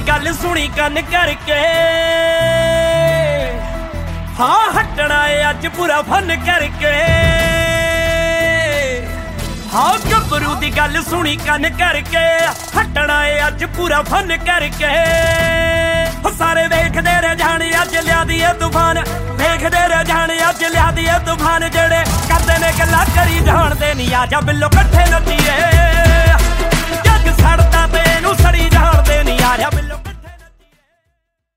गल सुनी कन करके हाँ हटना है अज पूरा फन करके हाँ गबरू दी गल सुनी कन करके हटना है अज पूरा फन करके सारे वेखदे रह जाने अज लिया दी तूफान वेखदे रह जाने अज लिया दी तूफान जेड़े करदे ने गल्लां करी जाणदे नी आजा बिल्लो कट्ठे नच्चीए